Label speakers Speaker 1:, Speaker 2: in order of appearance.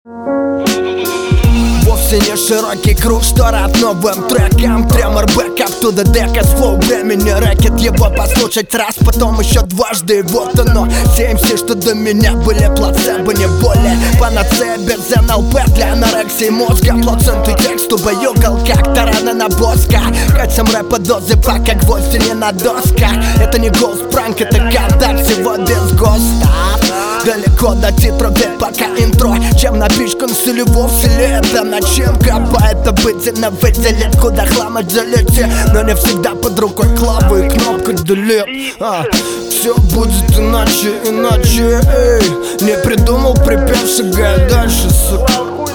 Speaker 1: Вовсе не широкий круг, что рад новым трекам. Тремор, бэкап, туда дека, слоу, времени рэкет. Его послушать раз, потом еще дважды, и вот оно. Все МС, что до меня были плацебо, не более панацея без НЛП для анорексии мозга. Плаценты тексту баюкал, как тараны на боска. Катям рэпа дозы, пока гвозди не на досках. Это не голос-пранк, это контакт, всего без ГОСТа. Далеко до титров, ведь пока интро. Чем напичкан селе вовсе ли это начинка? Поэтому выделит, куда хлама залетит. Но не всегда под рукой клаву и кнопка delete. Все будет иначе, эй. Не придумал припев, шагай дальше, сука.